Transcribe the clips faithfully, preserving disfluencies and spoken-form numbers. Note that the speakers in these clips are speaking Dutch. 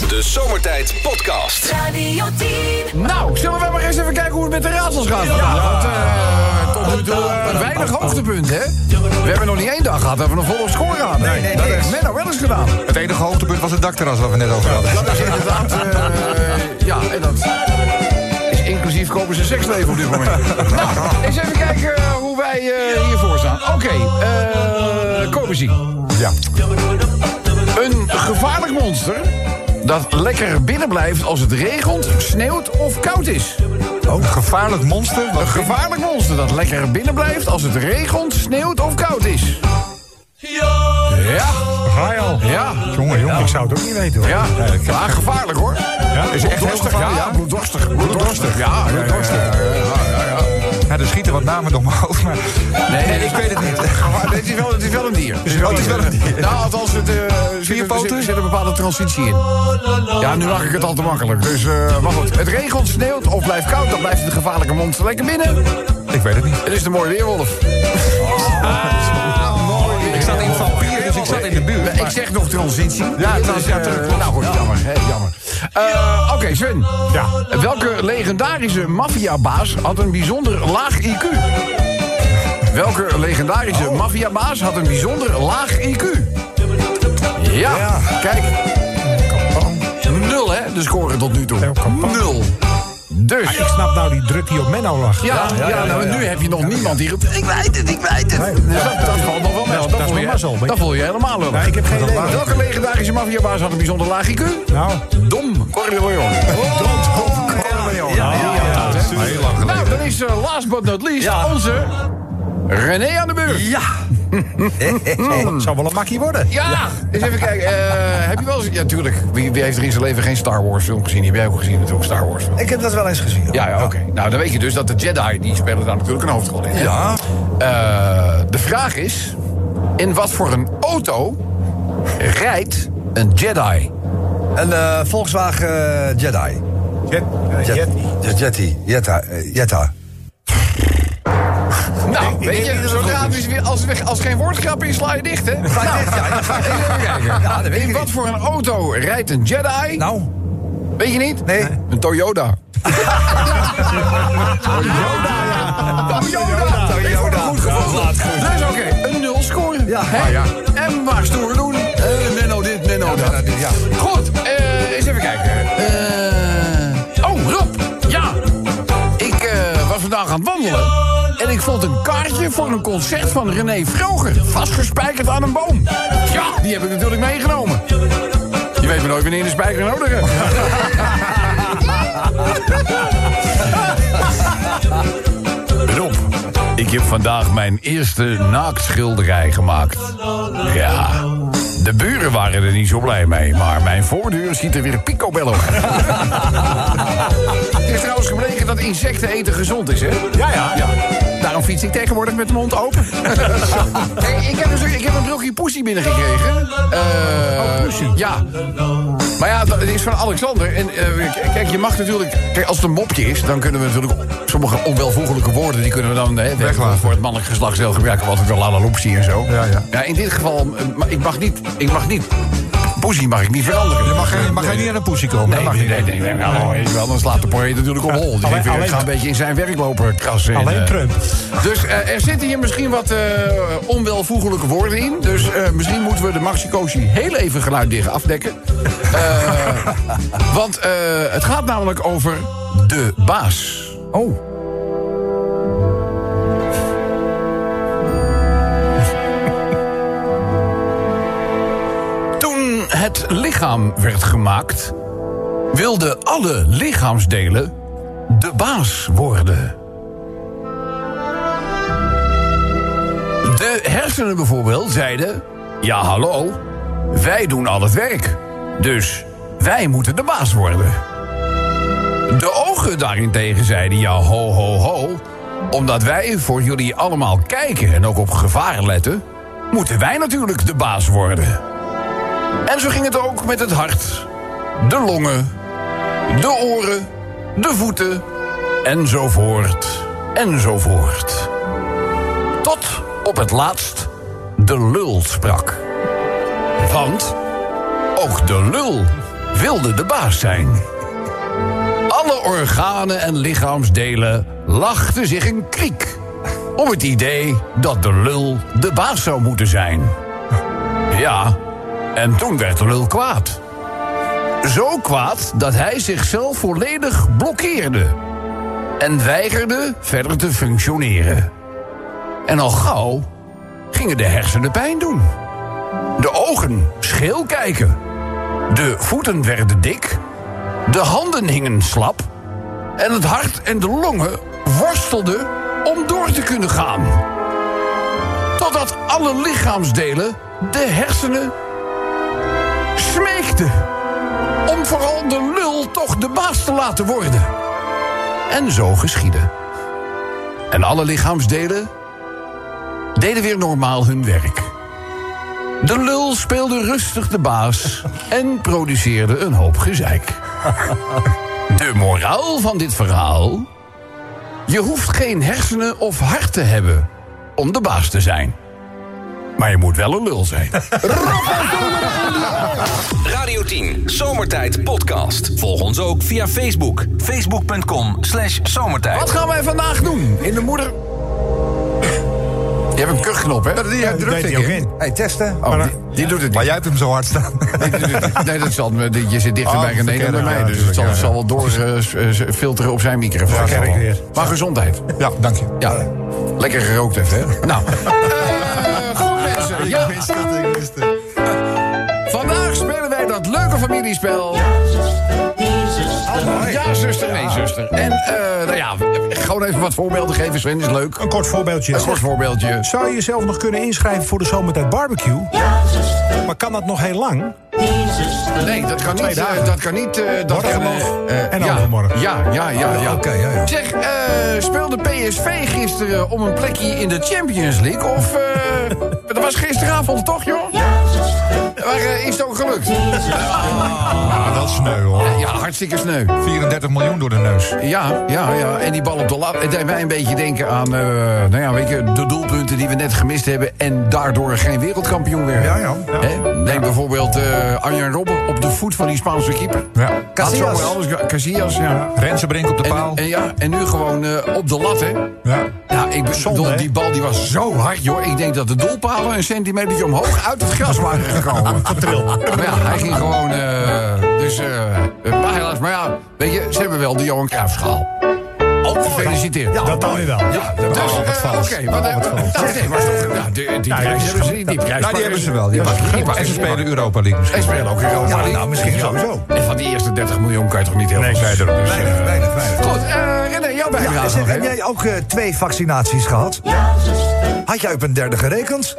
De Zomertijd Podcast. Radio tien. Nou, zullen we maar eens even kijken hoe het met de raadsels gaat vandaag? Ja. Want uh, tot nu toe uh, weinig hoogtepunten, hè? We hebben nog niet één dag gehad dat we een volle score hadden. Nee, nee, dat nee. heeft Menno wel eens gedaan. Het enige hoogtepunt was het dakterras waar we net over hadden. Dat is inderdaad... Uh, ja, en dat is inclusief kopen ze seksleven op dit moment. Nou, eens even kijken uh, hoe wij uh, hiervoor staan. Oké, okay, uh, Kobesie. Ja. Een gevaarlijk monster dat lekker binnen blijft als het regent, sneeuwt of koud is. Oh, een gevaarlijk monster? Een gevaarlijk monster dat lekker binnen blijft als het regent, sneeuwt of koud is. Ja. Ga je al? Ja. Jongen, jongen, ik zou het ook niet weten, hoor. Ja, ja, gevaarlijk, hoor. Ja? Is het echt heel gevaarlijk? Ja, bloeddorstig. Bloeddorstig, ja. Bloeddorstig. Ja, ja, ja. Ja, er schieten wat namen door mijn hoofd, maar... Nee, nee, ik weet het niet. Het is wel, het is wel een dier. Het is wel, het is wel een dier. Nou, althans, het, uh, zit, er, zit, er zit een bepaalde transitie in. Ja, nu mag ik het al te makkelijk. Dus, uh, maar goed. Het regent, sneeuwt of blijft koud, dan blijft het gevaarlijke monster lekker binnen. Ik weet het niet. Het is de mooie weerwolf. Ah, mooi. Ik zat in vampier, dus ik zat in de buurt. Ik zeg nog transitie. Ja, dus, trans, ja, uh, nou goed, jammer. Hè, jammer. Uh, Oké, okay, Sven. Ja. Welke legendarische maffiabaas had een bijzonder laag I Q? Welke legendarische oh. maffiabaas had een bijzonder laag I Q? Ja, ja. Kijk. Nul, hè, de score tot nu toe. Nul. Dus. Ah, ik snap nou die druk die op Menno lag. Ja, ja, ja, ja, nou, ja, ja. Nu heb je nog ja, niemand die roept, ik weet het, ik weet het. Nee, dus dat, dat valt nog wel mee. Dat, dat, voel je, dat voel je helemaal lullig. Nee, ik heb geen idee. Welke legendarische maffiabaas had een bijzonder laag I Q? Nou. Dom Corleone. Dom Corleone. Ja, ja, ja. Heel lang geleden. Nou, dan is uh, last but not least ja. onze René aan de beurt. Ja. Het zou wel een makkie worden. Ja, ja. Eens even kijken. Uh, heb je wel eens... Ja, tuurlijk. Wie, wie heeft er in zijn leven geen Star Wars film gezien? Die heb jij ook gezien natuurlijk, Star Wars film. Ik heb dat wel eens gezien. Ja, ja, oké. Okay. Nou, dan weet je dus dat de Jedi, die spelen daar natuurlijk een hoofdrol in. Ja. Uh, de vraag is... In wat voor een auto rijdt een Jedi? Een uh, Volkswagen uh, Jedi. Jet, uh, Jet, Jetty. Jetty. Jetta. Uh, Jetta. Nou, ik, weet je, zodra het weer, als, als geen woordgrap is, sla je dicht, hè? Ga je dicht, ja. ja. Even kijken. Ja, dat weet In wat niet. Voor een auto rijdt een Jedi? Nou. Weet je niet? Nee. Een Toyota. Toyota, ja. Toyota. Toyota. Goed gevonden. Dus oké, okay. Een nul score. Ja. Ah, ja. En maar stoer doen. Uh, Menno dit, Menno dat. Ja, ja. Goed, uh, eens even kijken. Uh, oh, Rob. Ja. Ik uh, was vandaag aan het wandelen. En ik vond een kaartje voor een concert van René Vroger. Vastgespijkerd aan een boom. Ja, die heb ik natuurlijk meegenomen. Je weet maar nooit wanneer je een spijker nodig hebt. Rob, ik heb vandaag mijn eerste naaktschilderij gemaakt. Ja, de buren waren er niet zo blij mee, maar mijn voordeur ziet er weer picobello uit. Het is trouwens gebleken dat insecten eten gezond is, hè? Ja, ja, ja. Daarom fiets ik tegenwoordig met de mond open. Hey, ik, heb dus, ik heb een brokje poesie binnengekregen. Uh, oh, poesie? Ja. Maar ja, het is van Alexander. En uh, kijk, je mag natuurlijk... Kijk, als het een mopje is, dan kunnen we natuurlijk... Sommige onwelvoegelijke woorden, die kunnen we dan... Hè, weglaten. Voor het mannelijk geslachtsdeel gebruiken we altijd wel lalaloopsie en zo. Ja, ja. Ja, in dit geval, uh, ik mag niet... Ik mag niet poesie mag ik niet veranderen. Je mag, je mag nee, niet aan een poesie komen. Nee, mag nee, nee, nee, nee, nou, weet je wel, dan slaat de poëet natuurlijk op hol. Dus alleen, ik alleen, ga een beetje in zijn werk lopen krassen. Alleen en, uh, Trump. Dus uh, er zitten hier misschien wat uh, onwelvoegelijke woorden in. Dus uh, misschien moeten we de Maxicosi heel even geluiddicht afdekken. Uh, want uh, het gaat namelijk over de baas. Oh. Het lichaam werd gemaakt, wilden alle lichaamsdelen de baas worden. De hersenen bijvoorbeeld zeiden... Ja, hallo, wij doen al het werk. Dus wij moeten de baas worden. De ogen daarentegen zeiden... Ja, ho, ho, ho. Omdat wij voor jullie allemaal kijken en ook op gevaar letten... moeten wij natuurlijk de baas worden. En zo ging het ook met het hart, de longen, de oren, de voeten, enzovoort, enzovoort. Tot op het laatst de lul sprak. Want ook de lul wilde de baas zijn. Alle organen en lichaamsdelen lachten zich een kriek om het idee dat de lul de baas zou moeten zijn. Ja, en toen werd de lul kwaad. Zo kwaad dat hij zichzelf volledig blokkeerde en weigerde verder te functioneren. En al gauw gingen de hersenen pijn doen. De ogen scheel kijken. De voeten werden dik. De handen hingen slap. En het hart en de longen worstelden om door te kunnen gaan. Totdat alle lichaamsdelen de hersenen smeekten om vooral de lul toch de baas te laten worden. En zo geschiedde. En alle lichaamsdelen deden weer normaal hun werk. De lul speelde rustig de baas en produceerde een hoop gezeik. De moraal van dit verhaal: je hoeft geen hersenen of hart te hebben om de baas te zijn. Maar je moet wel een lul zijn. Radio tien, Zomertijd Podcast. Volg ons ook via Facebook. Facebook.com slash zomertijd. Wat gaan wij vandaag doen? In de moeder... Je hebt een kuchknop, hè? Die Dat drukt weet ik hij ook in. in. Hey, testen. Oh, die, die doet het Maar niet. jij hebt hem zo hard staan. Nee, die doet het niet. Nee, dat zal, je zit dichter Oh, bij René dan bij verkennen, mij. ja, Dus het zal, natuurlijk, ja, zal wel door uh, filteren op zijn microfoon. Ja, kijk weer. Maar gezondheid. Ja, dank je. Ja, lekker gerookt even, hè? Nou, uh, goed mensen. Ja. Vandaag spelen wij dat leuke familiespel. Ja, zuster, nee, zuster. En, uh, nou ja, gewoon even wat voorbeelden geven, Sven, is leuk. Een kort voorbeeldje. Een kort voorbeeldje. Zou je jezelf nog kunnen inschrijven voor de Zomertijd Barbecue? Maar kan dat nog heel lang? Nee, dat kan Twee niet. dagen. Uh, dat kan niet. Uh, dat Morgen kan, nog. uh, En ja, overmorgen. Ja, ja, ja, ja. Oké, ja, ja. Zeg, uh, speelde P S V gisteren om een plekje in de Champions League? Of, uh, dat was gisteravond toch, joh? Maar uh, is het ook gelukt? Ah, dat is sneu, hoor. Ja, hartstikke sneu. vierendertig miljoen door de neus. Ja, ja, ja. En die bal op de lat. Het deed mij een beetje denken aan, uh, nou ja, weet je, de doelpunten die we net gemist hebben en daardoor geen wereldkampioen werden. Ja, ja. Hè? Neem bijvoorbeeld uh, Arjen Robben op de voet van die Spaanse keeper. Ja. Casillas. Had zomaar alles- Casillas, ja. Rensenbrink op de paal. En, en, ja, en nu gewoon uh, op de lat, hè? Ja. Ja, ik be- Zonde, bedoel, hè? die bal die was zo hard, joh. Ik denk dat de doelpalen een centimeter omhoog uit het gras waren gekomen. Maar ja, hij ging gewoon... Uh, dus, uh, maar helaas, maar ja, weet je, ze hebben wel de Johan Cruijffschaal. Oh, gefeliciteerd. Ja, Dat dan weer wel. Ja, dat Dus, was uh, wat vals. Oké, wat... Nou, nee, maar toch... Ja, die, die Nou, prijs die hebben ze niet. Die prijs Nou, die hebben ze wel. Die hebben ze. Die En ze spelen Europa League En misschien. spelen ook Europa Ja, League. nou, misschien sowieso. En van die eerste dertig miljoen kan je toch niet heel Nee, veel nee, verder. Dus, Weinig, uh, weinig, weinig. Goed, uh, René, jouw bijdrage Ja, nog zeg, heb even. jij ook uh, twee vaccinaties gehad? Had jij op een derde gerekend?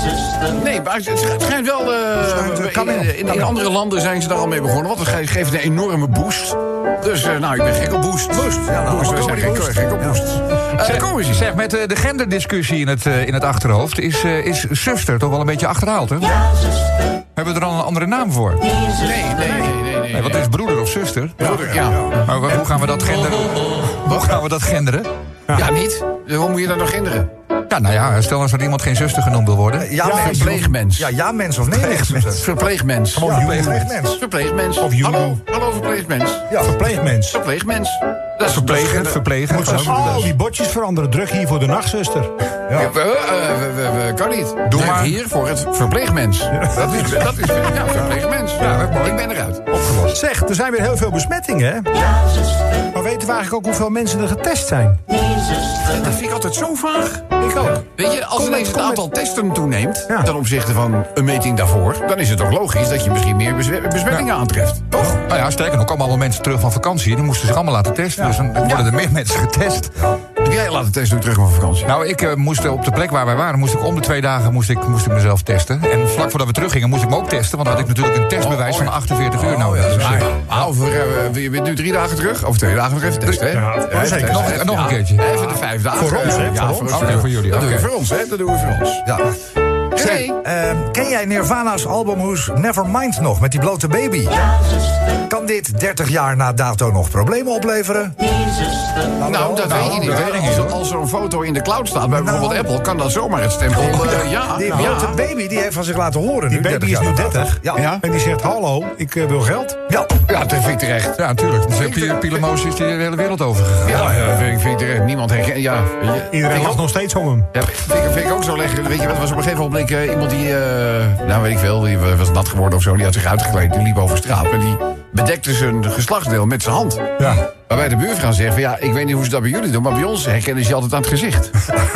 Nee, maar het het schijnt wel... Uh, Schijnt, uh, kan wel. in, in, in andere landen zijn ze daar al mee begonnen. Want het ge- geeft een enorme boost. Dus uh, nou, ik ben gek op boost. Boost. Ja, nou, boost. We we zijn komen die gek, boost. gek op Ja. boost. Uh, Zeg, kom eens hier. zeg, met uh, de genderdiscussie in het, uh, in het achterhoofd... is, uh, is zuster toch wel een beetje achterhaald, hè? Hebben we er al een andere naam voor? Nee, nee, nee, nee. nee, Nee, wat is broeder of zuster? Broeder, ja. Maar wa- hoe gaan we dat genderen? Hoe gaan we dat genderen? Ja, niet. Hoe moet je dat nog hinderen? Ja, nou ja, stel nou dat iemand geen zuster genoemd wil worden. Ja, mens. verpleegmens. Ja, ja, mens of nee, mens. Verpleegmens. Ja, verpleegmens. Verpleegmens. Of joejoe. Hallo, hallo verpleegmens. Ja, Verpleegmens. Verpleegmens. Dat is Verplegen, dat is- verplegen. Moet ze al die bordjes veranderen. Druk hier voor de nachtzuster. Ja, we, uh, we, we, we, kan niet. Doe Druk maar. hier voor het verpleegmens. Dat is, dat is ja, verpleegmens. Ja, ik ben eruit. Opgelost. Zeg, er zijn weer heel veel besmettingen, hè? Maar weten we eigenlijk ook hoeveel mensen er getest zijn? Dat vind ik altijd zo vaag. Ik ook. Weet je, als Kom ineens met- het kom aantal testen toeneemt... Ja. ten opzichte van een meting daarvoor... dan is het toch logisch dat je misschien meer besme- besmettingen aantreft. Toch? Nou ja, sterker nog, allemaal mensen terug van vakantie. Die moesten zich allemaal laten testen. Dus dan worden er meer mensen getest. Heb jij laten testen toen je terug van vakantie? Nou, ik uh, moest op de plek waar wij waren, moest ik om de twee dagen moest ik, moest ik mezelf testen. En vlak voordat we teruggingen, moest ik me ook testen. Want dan had ik natuurlijk een testbewijs Oh, oh, ja. van achtenveertig uur nodig. ja, Dus, Maar, uh, maar over, uh, je bent nu drie dagen terug? Over twee dagen nog even testen, hè? Ja, Even zeker. testen. Nog- nog een Ja, keertje. Even de vijf dagen. Voor ons, hè? Ja, Voor voor ons. ons. Oké, voor jullie, Dat doen we oké. voor ons, hè? Dat doen we voor ons. Ja. Nee. Ehm, ken jij Nirvana's albumhoes Nevermind nog, met die blote baby? Kan Kan dit dertig jaar na dato nog problemen opleveren? Nou, dat weet je niet. dat weet ik niet, Als, hoor. als er een foto in de cloud staat, bij bijvoorbeeld Nou. Apple, kan dat zomaar het stempel. Uh, ja, Die ja. grote baby die heeft van zich laten horen. Die nu, baby is jaar nu na dato. dertig. Ja. Ja. En die zegt, hallo, ik eh, wil geld. Ja. Ja, dat vind ik terecht. Ja, natuurlijk. Dus Pie- Pielemoos is die de hele wereld overgegaan. Ja, ja, vind ik, vind ik terecht. Niemand herkent. Ja, weet je. Iedereen Vind ik lacht ook- nog steeds om hem. Ja, vind, ik- vind ik ook zo lekker. Weet je wat, was op een gegeven moment uh, iemand die, uh, nou weet ik veel, die was nat geworden of zo, die had zich uitgekleed, die liep over straat en die bedekte zijn geslachtsdeel met zijn hand. Ja. Waarbij de buurvrouw zegt van, ja, ik weet niet hoe ze dat bij jullie doen, maar bij ons herkennen ze je altijd aan het gezicht.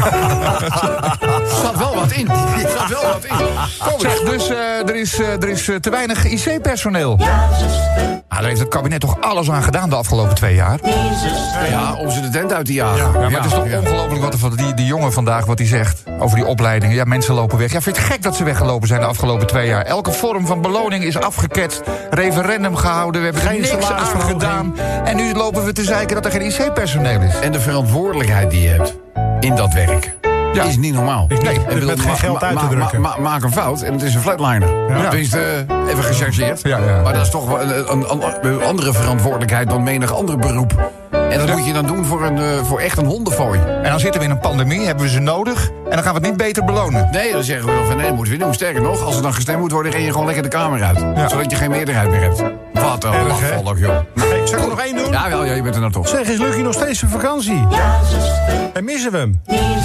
Er zat wel wat in. Er zat wel wat in. Kom Zeg, eens. dus eh, er is, eh, er is eh, te weinig I C-personeel. Ah, daar heeft het kabinet toch alles aan gedaan de afgelopen twee jaar? Ja, om ze de tent uit te jagen. Ja, maar het is toch ja. ongelooflijk wat er van die, die jongen vandaag wat hij zegt over die opleidingen. Ja, mensen lopen weg. Ja, vind je het gek dat ze weggelopen zijn de afgelopen twee jaar? Elke vorm van beloning is afgeketst. Referendum gehouden. We hebben er Geen niks aan salarisverhoging. gedaan. En nu lopen we te zeiken dat er geen I C-personeel is. En de verantwoordelijkheid die je hebt in dat werk. Ja. Is niet normaal. Is niet- Ik met bedoel, geen ma- geld ma- uit te ma- drukken. ma- maak een fout en het is een flatliner. Ja. Tenminste, uh, even gechargeerd. Ja, ja. Maar dat is toch wel een, een, een- een andere verantwoordelijkheid dan menig ander beroep. En dat moet je dan doen voor, een, uh, voor echt een hondenfooi. En dan zitten we in een pandemie, hebben we ze nodig. En dan gaan we het niet beter belonen. Nee, dan zeggen we wel van nee, dat moeten we doen. Sterker nog, als er dan gestemd moet worden, ren je gewoon lekker de kamer uit. Ja. Zodat je geen meerderheid meer hebt. Wat een Erg, hè? lachvallig, joh. Hey, zal ik er nog één doen? Ja, wel, ja, je bent er nou toch. Zeg, is Lucky nog steeds op vakantie? En missen we hem?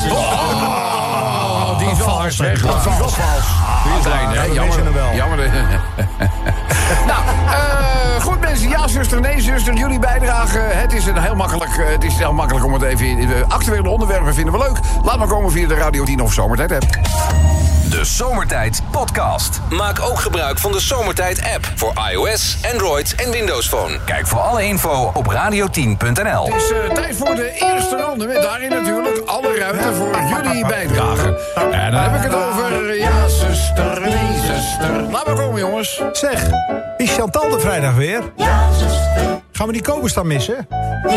Oh, die is wel hard, zeg. Dat is wel vals. Die is lijn, hè? we Jammer. missen hem wel. Jammer. Nou, eh, goed mensen. Ja, zuster, nee, zuster. Jullie bijdrage. Het is een heel makkelijk, eh, het is heel makkelijk om het even in de actuele onderwerpen vinden we leuk. Laat maar komen via de Radio tien of Zomertijd app. De Zomertijd Podcast. Maak ook gebruik van de Zomertijd app voor iOS, Android en Windows Phone. Kijk voor alle info op radio tien punt n l. Het is eh, tijd voor de eerste ronde. Met daarin natuurlijk alle ruimte voor jullie bijdrage. En dan heb ik het over, ja, zuster, nee, zuster. Laat maar komen, jongens. Zeg, is Chantal de vrijdag weer? Gaan we die Kobus dan missen? Ik denk,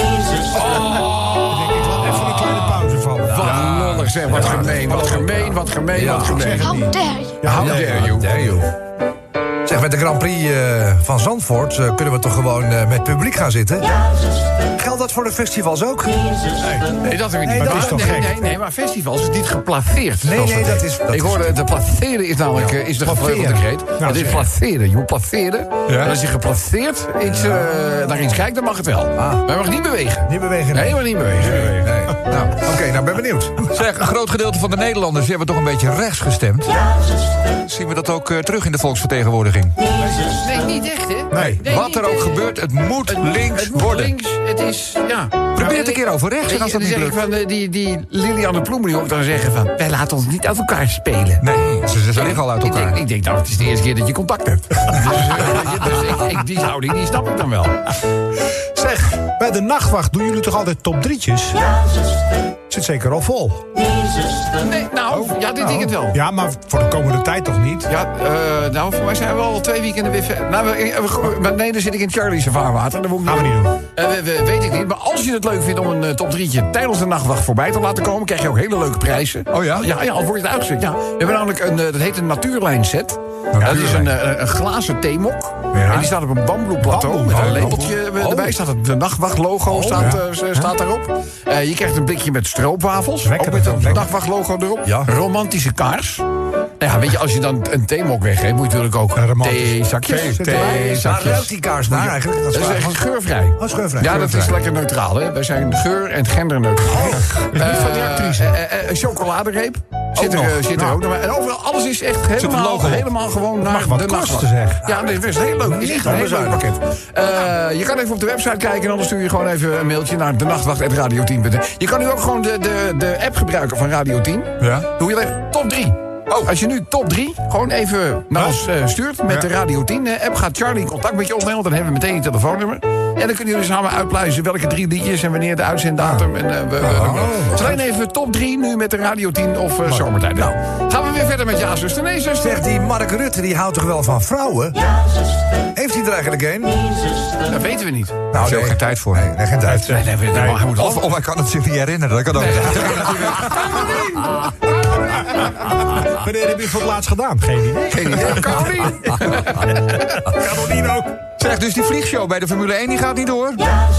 ik laat even een kleine pauze vallen. Wat lollig, zeg. Wat gemeen, wat gemeen, wat gemeen, wat gemeen. How dare you? Ja, How dare you. Dare you. Zeg, met de Grand Prix eh, van Zandvoort eh, kunnen we toch gewoon eh, met publiek gaan zitten? Geldt dat voor de festivals ook? Nee, dat heb ik niet. Nee, dat Maar- is toch nee, gek? nee, nee, maar festivals is niet geplaceerd. Nee, zoals nee, dat is- dat ik is- hoorde, de placeren is namelijk eh, is de gevleugelde Placeren. kreet. Ja, Het is zeg. placeren. Je moet placeren. Ja. En als je geplaceerd iets, eh, naar iets kijkt, dan mag het wel. Maar je mag niet bewegen. Niet bewegen. Nee, maar niet bewegen. Nee. Nou, oké, nou ben benieuwd. Zeg, een groot gedeelte van de Nederlanders die hebben toch een beetje rechts gestemd. Zien we dat ook eh, terug in de volksvertegenwoordiging? Nee, niet echt, hè? Nee. Wat niet, er ook eh, gebeurt, het moet het- links het moet worden. links, het is, ja. Probeer het een keer over rechts en als dat dan niet zeg ik lukt. van, eh, die, die Lilianne Ploemen die hoort dan zeggen van, wij laten ons niet uit elkaar spelen. Nee, ze, ze liggen al uit Ik elkaar. denk, ik denk, nou, het is de eerste keer dat je contact hebt. dus eh, weet je, dus ik, ik, die houding, die snap ik dan wel. Zeg, bij de nachtwacht doen jullie toch altijd top drietjes? Zit zeker al vol. Nee, nou, ja, dit denk ik het wel. Ja, maar voor de komende tijd toch niet? Ja, eh, nou, voor mij zijn we al twee weekenden weer ver. Nou, we, we- we- nee, dan zit ik in Charlie's vaarwater. Dat moet ik Gaan we niet doen. Eh, we- we- weet ik niet, maar als je het leuk vindt om een eh, top drietje tijdens de nachtwacht voorbij te laten komen, krijg je ook hele leuke prijzen. Oh ja? Ja, ja, al word je het uitgezet. Ja. We hebben namelijk een, eh, dat heet een natuurlijn set. Ja, dat is een, eh, een glazen theemok. Ja. En die staat op een bamboeplateau. Bamboe, Met een oh, lepeltje oh. erbij. Staat het de nachtwachtlogo staat, ja. eh, staat daarop. Eh, je krijgt een blikje met stroopwafels. Lekker, ook met een lekker. nachtwachtlogo erop. Ja. Romantische kaars. Nou ja, weet je, als je dan een theemok weggeeft, moet je natuurlijk ook Een romantisch. theezakjes. Thee, Waar Theezakjes. ruikt die kaars naar eigenlijk? Dat Dat is waar. echt geurvrij. Oh, geurvrij. Ja, dat is Geurvrij. lekker neutraal, hè. Wij zijn geur- en genderneutraal. Niet van die actrice. Eh, eh, eh, Een chocoladereep. Zit er, nog. eh, zit er Nou. ook nog bij. En overal, alles is echt een helemaal, logo op. helemaal gewoon naar mag wat de kosten, nachtwacht. zeg. Ja, dat is heel leuk. Het is echt een heel leuk pakket. Eh, je kan even op de website kijken en anders stuur je gewoon even een mailtje naar de nachtwacht at radio tien punt n l. Je kan nu ook gewoon de, de, de app gebruiken van Radio tien. Ja. Doe je alleen top drie. Oh. Als je nu top drie gewoon even naar ons eh, stuurt met Ja. de Radio tien app, gaat Charlie in contact met je opnemen, want dan hebben we meteen je telefoonnummer. En dan kunnen jullie samen uitpluizen welke drie liedjes en wanneer de uitzenddatum. En, uh, we, we, we, dus alleen even top drie nu met de Radio tien of uh, Zomertijd. Nou, gaan we weer verder met ja, zuster, nee, zuster. Zeg, die Mark Rutte die houdt toch wel van vrouwen? Heeft hij er eigenlijk een? Dat weten we niet. Nou, Daar is ook geen tijd voor. Nee, nee, geen tijd. Nee, nee, nee, nee, hij moet Of, of hij kan het zich niet herinneren. Dat kan ook. Wanneer heb je het voor het laatst gedaan? Geen idee. Geen idee. Carolien. Caroline ook. Zeg, dus die vliegshow bij de Formule één die gaat niet door?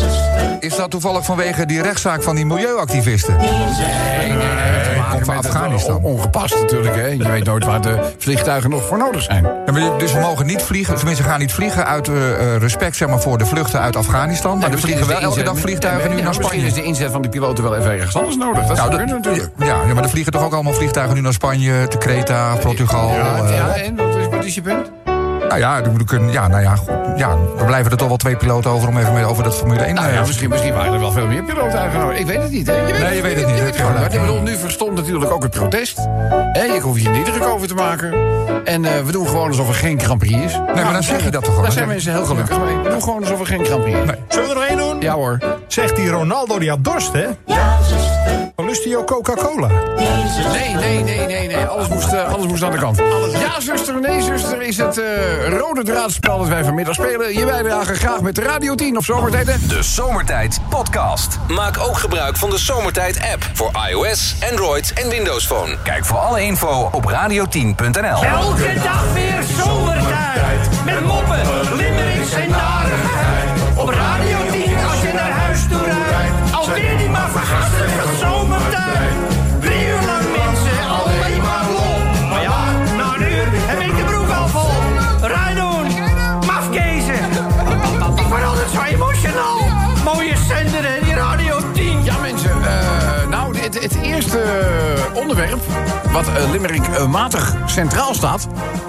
Is dat toevallig vanwege die rechtszaak van die milieuactivisten? Nee, nee, nee. Komt van Afghanistan. On, ongepast natuurlijk, hè. Je weet nooit waar de vliegtuigen nog voor nodig zijn. Ja, maar dus we mogen niet vliegen, tenminste gaan niet vliegen uit uh, respect zeg maar, voor de vluchten uit Afghanistan. Maar er vliegen wel elke dag vliegtuigen nu naar Spanje. Misschien is de inzet van die piloten wel even ergens anders nodig. Dat zou kunnen natuurlijk. Ja, ja, maar er vliegen toch ook allemaal vliegtuigen nu naar Spanje, te Kreta, Portugal. Ja, uh, ja en wat is, wat is je punt? Nou ja, we kunnen, ja, nou ja, goed, ja, we blijven er toch wel twee piloten over om even mee over dat Formule één. Nou ja, misschien, misschien waren er wel veel meer piloten uitgenodigd. Ik weet het niet, hè? Je weet nee, je weet het niet. Je Het weet het niet. Ik bedoel, nu verstond natuurlijk ook het protest. Hè, je hoeft je niet druk over te maken. En uh, we doen gewoon alsof er geen Grand Prix is. Nee, maar dan zeg je dat toch al. Daar zijn mensen heel gelukkig mee. We doen gewoon alsof er geen Grand Prix is. Nee. Zullen we er nog één doen? Ja hoor. Zegt die Ronaldo, die had dorst, hè? Ja, zuster. Dan lust hij ook Coca-Cola. Nee, nee, nee, nee, nee. Alles moest, uh, alles moest aan de kant. Ja, zuster, nee, zuster, is het uh, rode draadspel dat wij vanmiddag spelen. Je bijdrage graag met de Radio tien of Zomertijd. Hè? De Zomertijd Podcast. Maak ook gebruik van de Zomertijd app voor iOS, Android en Windows Phone. Kijk voor alle info op radio tien punt n l. Elke dag weer zomertijd. Met moppen, limmerings en narigheid. Op Radio tien als je naar huis toe rijdt. Alweer die maar vergastige zomertijd. Drie uur lang mensen, alleen maar lol. Maar ja, na een uur heb ik de broek al vol. Rijdoen, mafkezen. Ik word altijd zo emotional. Mooie zender hè, die Radio tien. Ja mensen, uh, nou het, het eerste onderwerp wat uh, Limerick uh, matig centraal staat.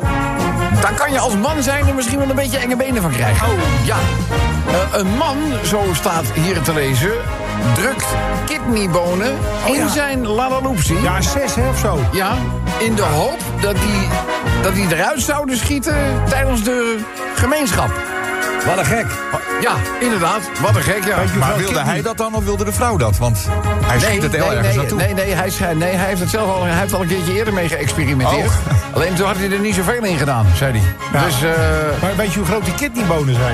Daar kan je als man zijn er misschien wel een beetje enge benen van krijgen. Oh ja. Uh, een man, zo staat hier te lezen, drukt kidneybonen Oh, in ja. zijn lalaloopsie. Ja, zes, hè, of zo. Ja, in de hoop dat die, dat die eruit zouden schieten tijdens de gemeenschap. Wat een gek. Ja, inderdaad. Wat een gek, ja. Maar wilde hij dat dan of wilde de vrouw dat? Want hij schiet het heel nee, ergens nee, naartoe. nee, nee, hij, zei- nee, hij heeft het zelf al, hij heeft al een keertje eerder mee geëxperimenteerd. Oh. Alleen toen had hij er niet zoveel in gedaan, zei hij. Ja. Dus uh, Maar weet je hoe groot die kidneybonen zijn?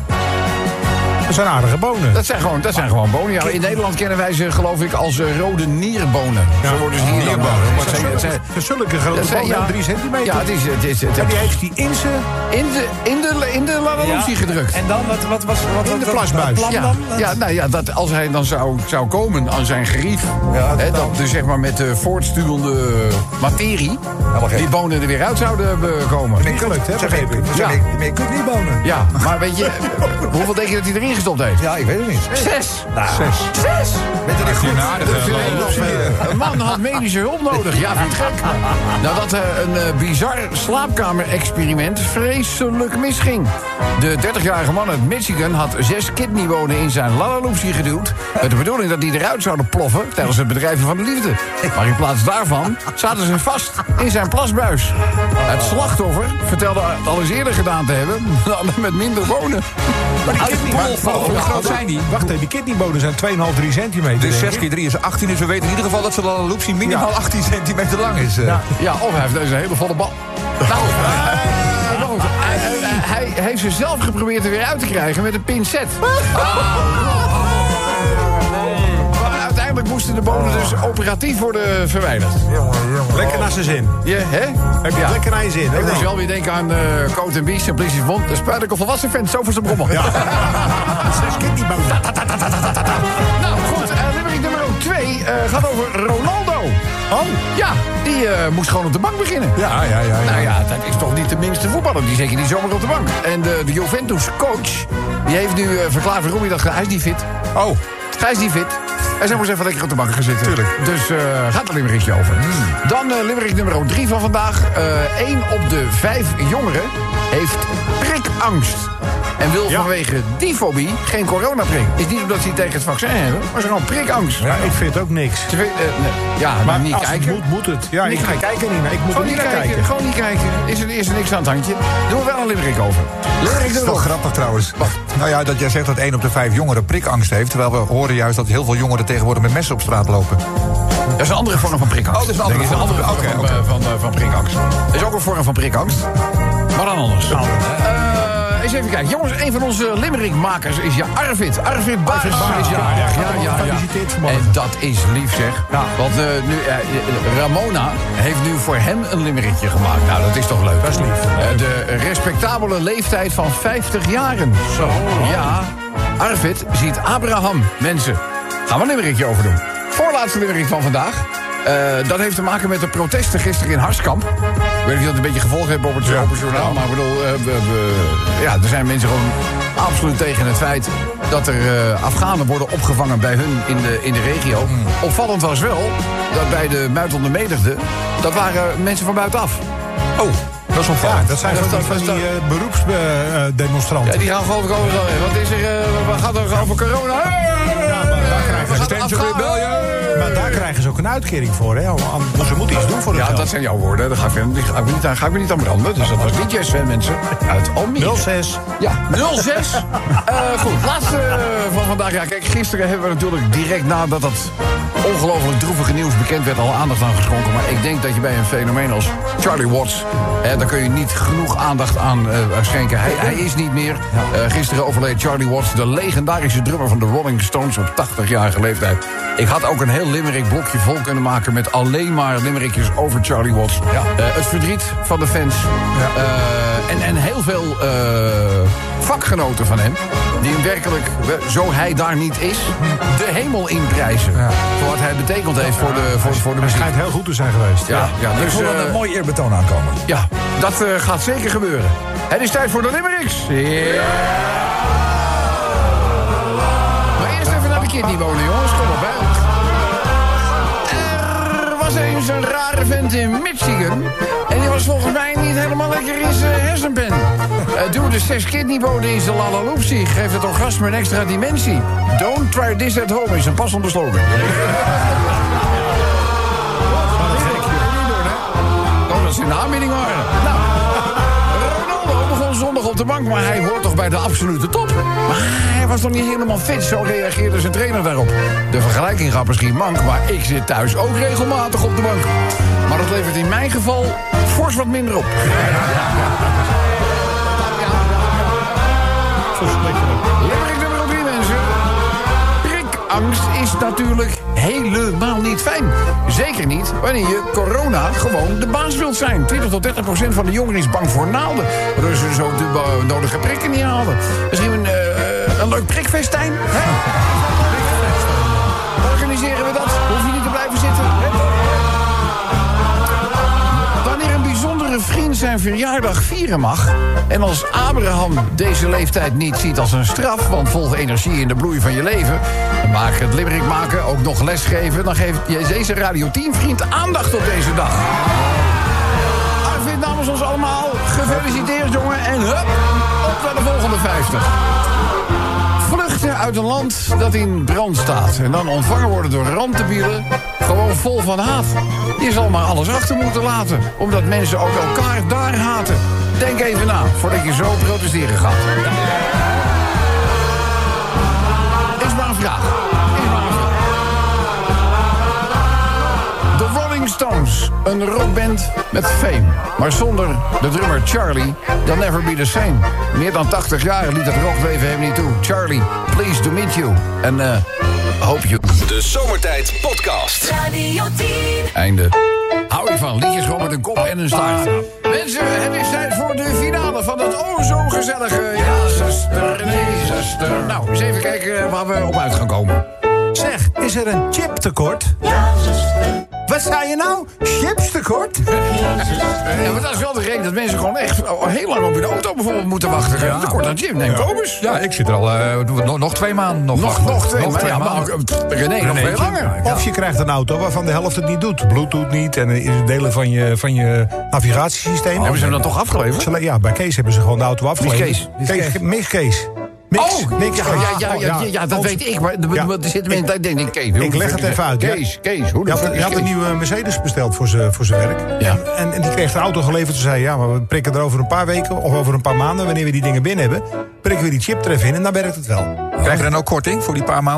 Dat zijn aardige bonen. dat, zijn gewoon, dat zijn gewoon bonen. Ja, in Nederland kennen wij ze geloof ik als uh, rode nierbonen. Ja. Zo worden ze hier dan. Nierbonen. Het zijn- het zijn- Dat zijn zulke grote dat zijn- bonen, ja. drie centimeter. Ja, het is... Het is het, En die heeft hij in zijn... in de, in de, in de lalaloopsie gedrukt. En dan, wat, wat was wat, In wat- de wat- plasbuis. wat plan Ja, dan? ja, nou ja, dat als hij dan zou, zou komen aan zijn gerief, Ja, hè, nou. dat dus zeg maar met de voortsturende materie, gek. die bonen er weer uit zouden eh, komen. Niet gelukt, hè, Zeg, begreep ik. ik. Ja. Zeg, ik. meer kidneybonen. Ja, maar weet je, hoeveel denk je dat hij erin gestopt heeft? Ja, ik weet het niet. Zes. Zes. Zes. Weet je niet goed? Een aardige Dus, eh, een man had medische hulp nodig. Ja, vind je het gek? Nadat uh, een uh, bizar slaapkamer-experiment vreselijk misging. De dertigjarige man uit Michigan had zes kidneybonen in zijn lalaloopsie geduwd. Met de bedoeling dat die eruit zouden ploffen tijdens het bedrijven van de liefde. Maar in plaats daarvan zaten ze vast in zijn plasbuis. Het slachtoffer vertelde het al eens eerder gedaan te hebben, alleen met minder bonen. Maar die kidney- Maar hoe groot zijn die? Wacht even, die kidneybonen zijn twee komma vijf, drie centimeter. Dus denk zes ik. keer drie is achttien, dus we weten in ieder geval dat ze lalaloopsie minimaal Ja. achttien centimeter lang is. eh. Ja. Ja, of hij heeft deze hele volle bal. Nou, eh, nog eens. hij, hij, hij heeft ze zelf geprobeerd er weer uit te krijgen met een pincet. Maar uiteindelijk moesten de bonen dus operatief worden verwijderd. Lekker naar zijn zin. Je, hè? Heb je Ja. lekker naar je zin? Ik hè? moest wel weer denken aan uh, Coat and Beast, Simplicity's Bond. De spuit ik een volwassen vent, zo voor zijn brommel. Ja. Zes kidneybonen. Nou goed, uh, limerick nummer twee uh, gaat over Ronaldo. Oh. Ja, die uh, moest gewoon op de bank beginnen. Ja, ja, ja. ja. Nou ja, dat is toch niet de minste voetballer. Die zeker niet zomaar op de bank. En de, de Juventus-coach, die heeft nu uh, verklaard waarom hij dat gaat. Hij is niet fit. Oh. Hij is niet fit. Hij zou maar eens even lekker op de bank gaan zitten. Tuurlijk. Dus uh, gaat er limerickje over. Dan uh, limerick nummer drie van vandaag. Eén uh, op de vijf jongeren heeft prikangst. En wil Ja. vanwege die fobie geen coronaprik. Is niet omdat ze die tegen het vaccin hebben, maar ze hebben gewoon prikangst. Ja, ik vind ook niks. Ze vindt, uh, nee, ja, maar, Maar niet als het kijken. moet, moet het. Ja, Niet ik ga kijken. kijken niet. Maar ik moet er Gewoon niet niet naar kijken. kijken. Gewoon niet kijken. Is er, is er niks aan het handje. Doen we wel een limerick over. Limerick Dat is nummer toch grappig trouwens. Nou ja, dat jij zegt dat één op de vijf jongeren prikangst heeft. Terwijl we horen juist dat heel veel jongeren tegenwoordig met messen op straat lopen. Dat is een andere vorm van prikangst. Oh, dat is een andere Dat vorm. vorm Oké, van, oké. uh, van, uh, van prikangst. Dat is ook een vorm van prikangst. Maar dan anders. Uh, Uh, eens even kijken. Jongens, een van onze limerickmakers is ja Arvid. Arvid Baars is jarig. Ja, ja, ja. En dat is lief, zeg. Ja. Want uh, nu, uh, Ramona heeft nu voor hem een limerickje gemaakt. Nou, dat is toch leuk. Dat is lief. Uh, de respectabele leeftijd van vijftig jaren. Zo. Ja, Arvid ziet Abraham. Mensen, gaan we een limerickje over doen. Voorlaatste limerick van vandaag. Uh, dat heeft te maken met de protesten gisteren in Harskamp. Ik weet niet of je dat een beetje gevolgd hebt op het ja. Open Journaal. Maar ik bedoel, uh, we, we, ja, er zijn mensen gewoon absoluut tegen het feit dat er uh, Afghanen worden opgevangen bij hun in de, in de regio. Mm. Opvallend was wel dat bij de muitelende menigte, dat waren mensen van buitenaf. Oh, dat is opvallend. Ja, dat zijn dat, dat, van die uh, beroepsdemonstranten. Ja, die gaan geloof ik over. Wat is er? Uh, wat gaat er over corona? Ja, maar daar krijgen ze Maar daar krijgen ze ook een uitkering voor, hè? Dus ze moeten iets doen voor het Ja, geld. dat zijn jouw woorden. Daar ga ik, ga ik, niet, aan, ga ik me niet aan branden. Dus dat was niet Jess Sven, mensen. Uit Almere. nul zes. Ja, nul zes. uh, goed, laatste uh, van vandaag. Ja, kijk, gisteren hebben we natuurlijk direct nadat dat ongelooflijk droevige nieuws bekend werd al aandacht aan geschonken. Maar ik denk dat je bij een fenomeen als Charlie Watts, eh, daar kun je niet genoeg aandacht aan uh, schenken. Hij, hij is niet meer. Uh, gisteren overleed Charlie Watts, de legendarische drummer van de Rolling Stones op tachtigjarige leeftijd. Ik had ook een heel limerick blokje vol kunnen maken met alleen maar limerickjes over Charlie Watts. Ja. Uh, het verdriet van de fans. Ja. Uh, en, en heel veel uh, vakgenoten van hem, die hem werkelijk, zo hij daar niet is, de hemel inprijzen. Ja. Voor wat hij betekend heeft voor de, voor, voor de muziek. Hij schijnt heel goed te zijn geweest. Ja, ja, dus, ik voel uh, een mooi eerbetoon aankomen. Ja, dat uh, gaat zeker gebeuren. Het is tijd voor de limericks. Ja. Maar eerst even naar de kidney wonen, jongens. Kom op, hè. Er was eens een rare vent in Michigan. En die was volgens mij niet helemaal lekker in zijn hersenpen. Uh, doe de zes kidneyboden in zijn lalaloopsie. Geeft het orgasme een extra dimensie. Don't try this at home is een passende slogan. Oh, dat ze in de aanbieding waren. Nou, Ronaldo begon zondag op de bank, maar hij hoort toch bij de absolute top. Maar hij was nog niet helemaal fit, zo reageerde zijn trainer daarop. De vergelijking gaat misschien mank, maar ik zit thuis ook regelmatig op de bank. Maar dat levert in mijn geval fors wat minder op. Limerick nummer drie, mensen. Prikangst is natuurlijk helemaal niet fijn. Zeker niet wanneer je corona gewoon de baas wilt zijn. twintig tot dertig procent van de jongeren is bang voor naalden. Waardoor ze zo de nodige prikken niet halen. Misschien een, uh, een leuk prikfestijn. Hè? Organiseren we dat? Hoef je niet te blijven zitten. Hè? Wanneer een bijzondere vriend zijn verjaardag vieren mag, en als Abraham deze leeftijd niet ziet als een straf, want vol energie in de bloei van je leven, dan maak het limerick maken, ook nog lesgeven, dan geeft je deze Radio tien vriend aandacht op deze dag. Arvid, namens ons allemaal, gefeliciteerd jongen, en hup, op naar de volgende vijftig. Vluchten uit een land dat in brand staat en dan ontvangen worden door randdebielen, gewoon vol van haat. Je zal maar alles achter moeten laten, omdat mensen ook elkaar daar haten. Denk even na, voordat je zo protesteren gaat. Is maar een vraag. Is maar een vraag. De Rolling Stones, een rockband met fame. Maar zonder de drummer Charlie, they'll never be the same. Meer dan tachtig jaar liet het rockleven hem niet toe. Charlie, pleased to meet you. En uh, hope you... De Zomertijd Podcast. Radio tien. Einde. Hou je van liedjes gewoon met een kop en een staart. Mensen, het is tijd voor de finale van dat oh zo gezellige... Ja, zuster, nee, zuster. Nou, eens even kijken waar we op uit gaan komen. Zeg, is er een chiptekort? Ja, zuster. Wat zei je nou? Chipstekort? Ja, maar dat is wel de reden dat mensen gewoon echt heel lang op hun auto bijvoorbeeld moeten wachten. Ja. Tekort aan Jim, neem Kobus. Ja, ik zit er al uh, nog, nog twee maanden. Nog, nog, nog twee, nog twee maar, maanden. Ja, maar, René, René nog veel langer. Ja. Of je krijgt een auto waarvan de helft het niet doet. Bluetooth niet en delen van je, van je navigatiesysteem. Oh, hebben ze hem dan toch afgeleverd? Ja, bij Kees hebben ze gewoon de auto afgeleverd. Wie is Kees? Kees? Mix Kees. Mix, oh, Mix, ja, ja, ja, ja, ja, ja, dat weet ik. Maar ja. Er zitten mensen die denken, Kees. Ik leg het even uit. Kees, Kees, hoe je had, je had een nieuwe Mercedes besteld voor zijn voor zijn werk. Ja. En, en, en die kreeg de auto geleverd. Ze zei, ja, maar we prikken er over een paar weken of over een paar maanden, wanneer we die dingen binnen hebben, prikken we die chip er even in en dan werkt het wel. Krijg je dan ook korting voor die paar maanden?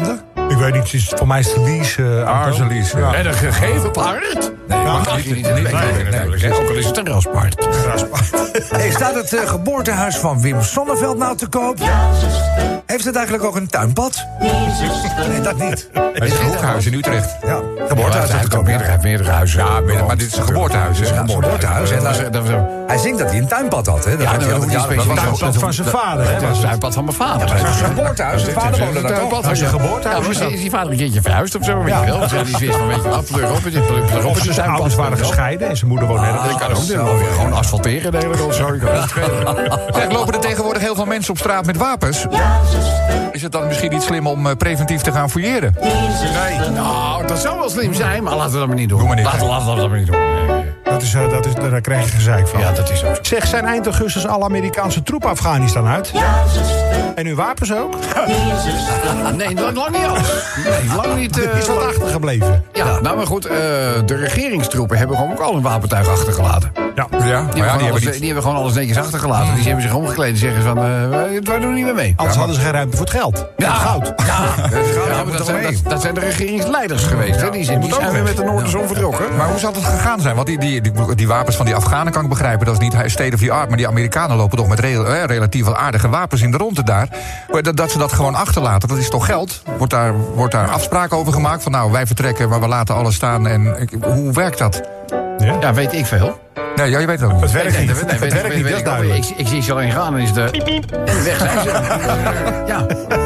Ik weet niet, het is, voor mij is het Lies. Uh, Arzelies. Ja. En een gegeven paard? Nee, Ja, mag je niet in de week natuurlijk. Ook al is het een raspaard. Hey, staat het uh, geboortehuis van Wim Sonneveld nou te koop? Heeft het eigenlijk ook een tuinpad? Nee, dat niet. Het is een hoekhuis in Utrecht. Ja, geboortehuis Hij te heeft koop. ook meerdere, hij heeft meerdere huizen. Ja, maar, maar dit is een geboortehuis. Hè? Ja, een geboortehuis. En Dat dan- was- dat was- hij zingt dat hij een tuinpad had, hè? Dat Ja, had hij dat altijd hoeft niet jaren- specifiek. dat was- Tuinpad van zijn vader, hè? Dat is het tuinpad van mijn vader. Het was een geboortehuis, zijn vader woonde daar toch? Als je geboortehuis Ja, is maar dat. is die vader een keertje verhuisd of zo? Weet je wel? Dus die is weer van, weet je wat, pleur op, pleur op. Of zijn ouders waren gescheiden en zijn moeder woonde Dat ergens. kan ook doen. Gewoon asfalteren de hele dag. Sorry, ik kan het schelen. Zeg, lopen er tegenwoordig heel veel mensen op straat met wapens? Is het dan misschien niet slim om uh, preventief te gaan fouilleren? Nee, nou, dat zou wel slim zijn, maar laten we dat maar niet doen. Doe maar niet. Laten, laten we dat maar niet doen. Nee, nee. Dat is, uh, dat is, daar krijg je gezeik van. Ja, dat is ook zo. Zeg, zijn eind augustus alle Amerikaanse troepen Afghanistan uit? En uw wapens ook? Nee, lang, lang niet alles. Nee, lang niet. Er eh, is wat lang- achtergebleven. Ja, nou maar goed, eh, de regeringstroepen hebben gewoon ook al hun wapentuig achtergelaten. Ja. Ja, maar ja, die Die, hebben, hebben alles, niet... die hebben gewoon alles netjes achtergelaten. Die hebben zich omgekleed en zeggen van, eh wij, wij doen niet meer mee. Anders hadden ze geen ruimte voor het geld. Ja, het goud. Ja, ja, maar moet dat, toch zijn, mee? dat, dat zijn de regeringsleiders geweest. Hè? Die zijn, die zijn weer met de Noorderzon vertrokken. Maar hoe zal het gegaan zijn? Want die, die, die, die wapens van die Afghanen kan ik begrijpen. Dat is niet state of the art. Maar die Amerikanen lopen toch met re- eh, relatief wel aardige wapens in de ronde daar. Maar Dat, dat ze dat gewoon achterlaten, dat is toch geld? Wordt daar, wordt daar afspraak over gemaakt? Van nou, wij vertrekken, maar we laten alles staan. En ik- hoe werkt dat? Ja, weet ik veel. Nee, ja, je weet het ook niet. Het werkt Nee, niet. dat- nee, Het weet- werkt weet- niet, weet dat is ik ook. duidelijk. Ik, ik zie ze alleen gaan en is de... En weg zijn ze. Ja.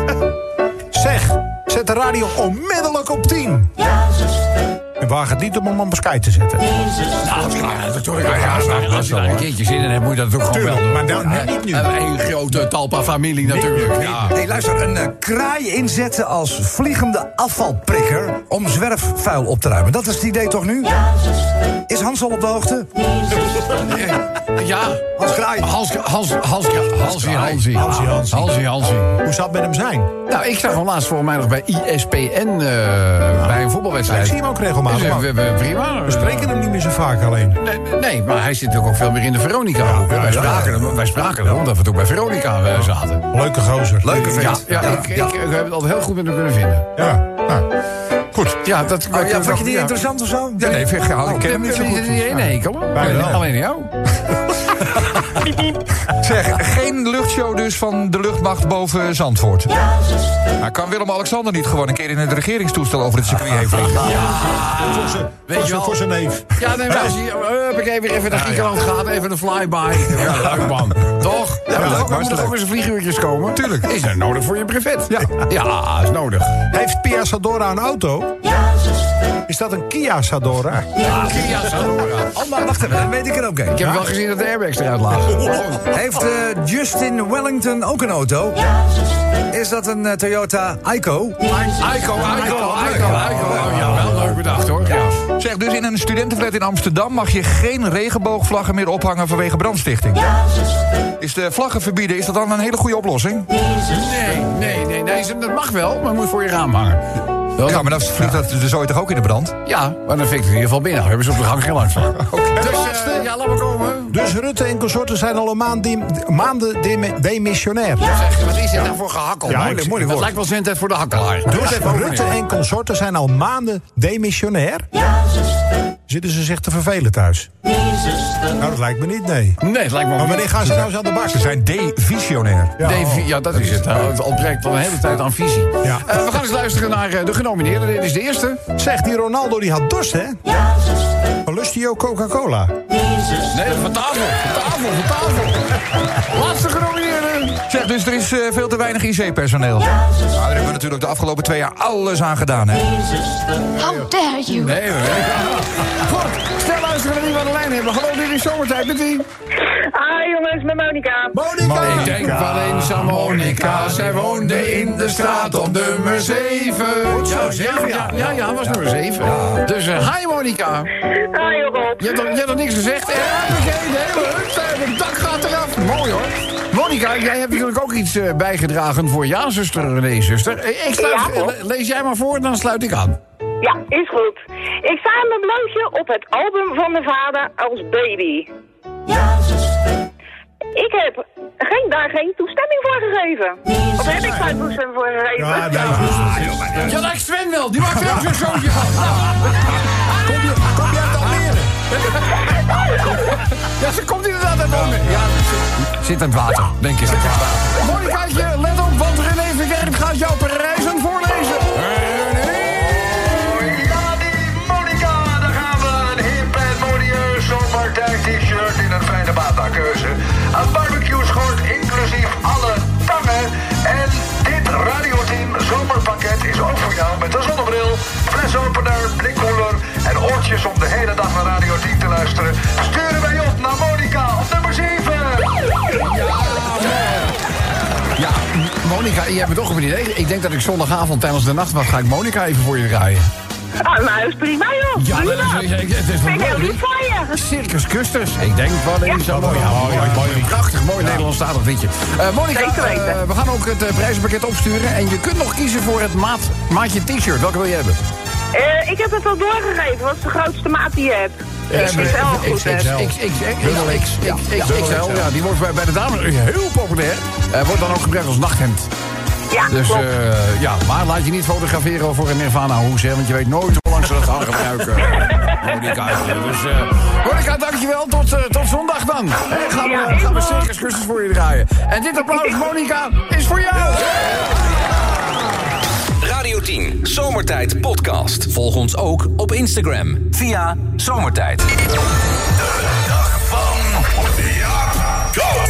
Zeg, zet de radio onmiddellijk op tien. En waag het niet om hem op Sky te zetten. Nou, dat is klaar. Dat is toch- ja, ja, als je daar een keertje zin in hebt, moet je dat ook gewoon Tuurlijk, wel doen. maar dan- Ja, niet nu. en Een grote Talpa-familie natuurlijk. Ja. Hey, luister, een uh, kraai inzetten als vliegende afvalprikker om zwerfvuil op te ruimen. Dat is het idee toch nu? Is Hans al op de hoogte? Ja. Hans Kraai. Hans, Hans, Hans, Hansie, Hansie. Hansie, Hansie. Hansie, Hansie. Hoe zou het met hem zijn? Nou, ik zag hem laatst volgens mij nog bij I S P N uh, bij een voetbalwedstrijd. Ik zie hem ook regelmatig. Dus, uh, we, we, prima. We spreken hem niet meer zo vaak alleen. Nee, nee, nee, maar hij zit natuurlijk ook veel meer in de Veronica. ook, hè. wij, spraken hem, wij spraken hem omdat we toen bij Veronica uh, zaten. Leuke gozer. Leuke Ja, vent. ja, ik, ik, ik heb het altijd heel goed met hem kunnen vinden. Ja. Nou, goed. Ja, dat Oh, ja, vond je die interessant of zo? Ja, nee, vind, ik ken hem niet zo goed. Nee, nee, kom maar. Wij wel. Alleen jou. Zeg, geen luchtshow dus van de luchtmacht boven Zandvoort. Maar kan Willem-Alexander niet gewoon een keer in het regeringstoestel over het circuit heen vliegen? Voor zijn- Weet voor je zijn- wel. Voor zijn neef. Ja, nee, maar als je huppakee, weer even naar Griekenland gaat, even een flyby. Ja, leuk man. Toch? Ja, maar leuk, ook, maar moet is er ook leuk. eens een vlieguurtjes komen. Tuurlijk. Is er nodig voor je brevet? Ja. Ja, is nodig. Heeft Pia Sadora een auto? Is dat een Kia Sadora? Ja, Kia Sadora. Oh, maar wacht even, dan weet ik er ook een. Ik heb wel gezien dat de airbags eruit lagen. Heeft eh, Justin Wellington ook een auto? Is dat een eh, Toyota Aygo? Aiko, Aiko, Aiko, Aiko. Ja, wel leuk bedacht hoor. Ja. Zeg, dus in een studentenflat in Amsterdam mag je geen regenboogvlaggen meer ophangen vanwege brandstichting. Is de vlaggen verbieden, is dat dan een hele goede oplossing? Nee, nee, nee, nee, dat mag wel, maar moet voor je raam hangen. Wel, Ja, maar dan vliegt dat de zooi toch ook in de brand? Ja, maar dan vind ik het in ieder geval binnen. We hebben ze op de gang geen langs van. Dus, eh, ja, laat maar komen. Dus Rutte en consorten zijn al een maand dim- maanden dim- demissionair. Zeg, wat is dit nou voor gehakkel? Ja, moeilijk, ik- moeilijk. Dat lijkt wel zendtijd voor de hakkelaar. Dus Rutte en consorten zijn al maanden demissionair. Zitten ze zich te vervelen thuis? Nou, dat lijkt me niet, nee. Nee, het lijkt me Maar ook wanneer gaan ze nou eens aan de bak? Ze zijn devisionair. Ja. Davy, ja, dat is het. Nou, het ontbreekt al een hele tijd aan visie. Ja. Eh, we gaan eens luisteren naar eh, de genomineerden. Dit is de eerste. Zeg, die Ronaldo die had dorst, hè? Maar lust hij ook Coca-Cola? Nee, van tafel. Van tafel, van tafel. Laatste genomineerde. Zeg, dus er is eh, veel te weinig I C-personeel. Nou, daar hebben we natuurlijk de afgelopen twee jaar alles aan gedaan, hè? How dare you? Nee, we weten. Goed, stel luisteren we niet aan de lijn hebben. Hallo, dit is Zomertijd met wie? Ah jongens, met Monica. Monica! Ik denk wel eens aan Monica. Zij woonde in de straat op nummer zeven. Ja, zeven, ja, ja, ja, was nummer zeven. Dus uh, hi Monica. Hi Rob. Je hebt, nog, je hebt nog niks gezegd. En oké, heel leuk. Het dak gaat eraf. Mooi hoor. Monica, jij hebt natuurlijk ook iets uh, bijgedragen voor ja, zuster René, zuster. Ik sluit, Ja, hoor. uh, lees jij maar voor, dan sluit ik aan. Ja, is goed. Ik sta in mijn blootje op het album van mijn vader als baby. Ik heb geen, daar geen toestemming voor gegeven. Of heb ik daar toestemming voor gegeven? Ja, nee, Ja, lijkt Sven wel. Die maakt er ook zo'n zoontje van. kom, je, kom je uit Almere? Ja, ze komt inderdaad uit Almere. Ja, zit aan het water, denk ik. Monicaatje, let op, want René Verkerk gaat jouw prijzen voorlezen. Ja, die Monica, daar gaan we. Een hip en modieus zomertijd t-shirt in een fijne maat naar keuze. Een barbecue schort inclusief alle tangen. En dit radioteam zomerpakket is ook voor jou met een zonnebril, flesopener, blikkoeler en oortjes om de hele dag naar Radio tien te luisteren. Sturen wij op naar Monica op nummer zeven. Ja, Monica, je hebt het toch een idee. Ik denk dat ik zondagavond tijdens de nachtwacht ga ik Monica even voor je draaien. Ah, nou, dat is prima, joh. Ja, prima. dat is, het is Ik wel ben heel mooi. lief van je. Circus Custers. Ik denk wel eens. Ja, mooi, mooi, mooi, mooi, mooi. Prachtig, mooi Nederlandstalig liedje. Uh, Monica, Zeker weten. uh, we gaan ook het uh, prijzenpakket opsturen. En je kunt nog kiezen voor het maat, maatje t-shirt. Welke wil je hebben? Uh, ik heb het al doorgegeven. Wat is de grootste maat die je hebt? X L goed, hè? X L, ja, die wordt bij, bij de dames heel populair. Uh, wordt dan ook gebruikt als nachthemd. Ja, Dus klopt. uh, ja, maar laat je niet fotograferen voor een Nirvana-hoes, hè, want je weet nooit hoe lang ze dat gaan gebruiken. Monica, dus uh, Monica, dankjewel. Tot, uh, tot zondag dan. Hè, gaan we, Ja, gaan we helemaal. Circus Custers voor je draaien. En dit applaus, Monica, is voor jou. Radio tien Zomertijd Podcast. Volg ons ook op Instagram via Zomertijd. De dag van Jaap Koop.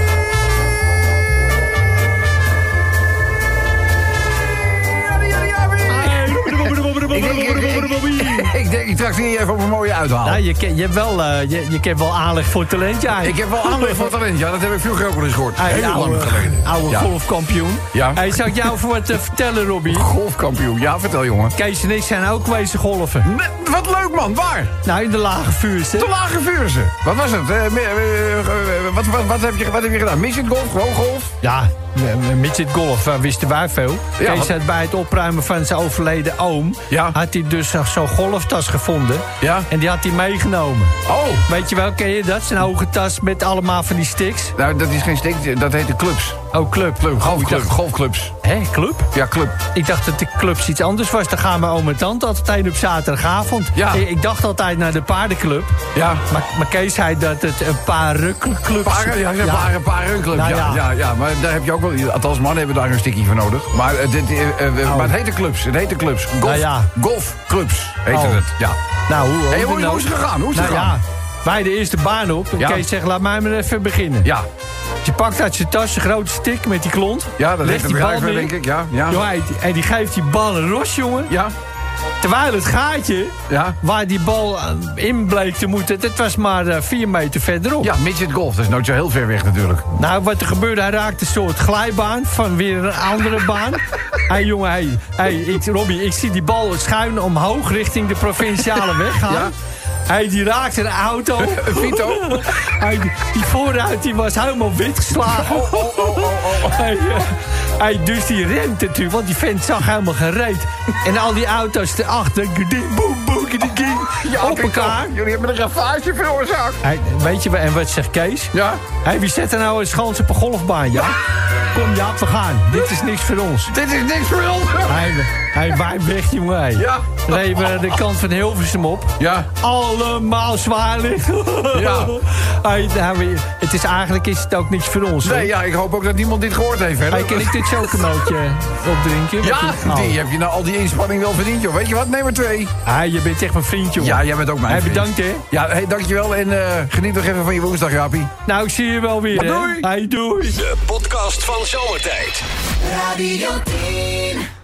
Ik denk, ik, ik, ik denk, ik trakteer je even op een mooie uithaal. Nou, je, ken- je, hebt wel, uh, je, je kent wel aanleg voor talent, ja. Ik heb wel aanleg voor talent, ja, dat heb ik vroeger ook wel eens gehoord. Hij, Heel oude, lang geleden. Oude Ja. golfkampioen. Ja. Hij zou ik jou even wat uh, vertellen, Robbie. Golfkampioen, ja, vertel jongen. Kees en ik zijn ook wezen golven. Nee, wat leuk man, waar? Nou, in de Lage Vuurse. De Lage Vuurse. Wat was het? Eh, me- eh, eh, wat, wat, wat, heb je, wat heb je gedaan? Midget golf, gewoon golf? Ja, midget golf, uh, wisten wij veel. Ja, Kees wat- had bij het opruimen van zijn overleden oom... Ja. had hij dus uh, zo'n golftas gevonden. Ja. En die had hij meegenomen. Oh, Weet je wel, ken je dat? Zijn hoge tas met allemaal van die sticks. nou dat is geen stick, dat heet de clubs. Oh, club. Club, Oh, ik golfclub, dacht- golfclubs. Hé, club? Ja, club. Ik dacht dat de clubs iets anders was. Dan gaan mijn oom en tante altijd heen op zaterdagavond. Ja. Ik, ik dacht altijd naar de paardenclub. Ja. Maar, maar Kees zei dat het een paar rukclubs... Paren, ja, ja. Paren, parenclub, Nou, ja, ja. ja. Ja, maar daar heb je ook wel, althans mannen hebben daar een stickie voor nodig. Maar, uh, dit, uh, uh, Oh. maar het heet de clubs, het heet de clubs. Golf, Nou ja. golfclubs heette Oh. het, ja. Nou, hoe, Hey, hoe hoe, dan hoe is het ook. gegaan? Hoe is het Nou gegaan? ja, wij de eerste baan op. En Ja. Kees zegt, laat mij maar even beginnen. Ja, Je pakt uit zijn tas een grote stick met die klont. ja, dat legt heeft die een bal bedrijf, neer. denk ik. Ja, ja. Joh, hij- en die geeft die bal een ros, jongen. Ja, Terwijl het gaatje, ja. waar die bal uh, in bleek te moeten... dat was maar uh, vier meter verderop. Ja, midget golf, dat is nooit zo heel ver weg natuurlijk. Nou, wat er gebeurde, hij raakte een soort glijbaan van weer een andere baan. Hé, hey, jongen, hé. Hey, hey, ik, Robbie, ik zie die bal schuin omhoog richting de provinciale weg gaan. Ja. Hij die raakte een auto. Een Vito? Hij, die voorruit die was helemaal wit geslagen. Oh, oh, oh, oh, oh. Hij, eh, hij, dus die remt natuurlijk, want die vent zag helemaal geen reet. En al die auto's erachter, geding, boem, boem, geding, Ja, op kijk elkaar. dan, jullie hebben een ravage veroorzaakt. Hij, weet je, wa- en wat zegt Kees? Ja. Hé, wie zet er nou een schans op een golfbaan, ja? Kom, Jaap, we gaan. Dit is niks voor ons. Dit is niks voor ons. Hij, hij waait weg, jongen. Hij. Ja. Reden we de kant van Hilversum op. Ja. Allemaal zwaar liggen. Ja. Hij, nou, het is eigenlijk is het ook niks voor ons. hoor. Nee, ja, ik hoop ook dat niemand dit gehoord heeft. Hè? Hey, kan ik dit chocomelkje opdrinken? Ja, Oh. die heb je nou al die inspanning wel verdiend, joh. Weet je wat? Nummer twee. Ah, je bent echt mijn vriend, jongen. Ja, jij bent ook mijn Hey, vriend. bedankt, hè. Ja, hey, dankjewel en uh, geniet nog even van je woensdag, Jaapie. Nou, ik zie je wel weer, hè. Doei. Hey, doei. De podcast van Zomertijd. Radio tien.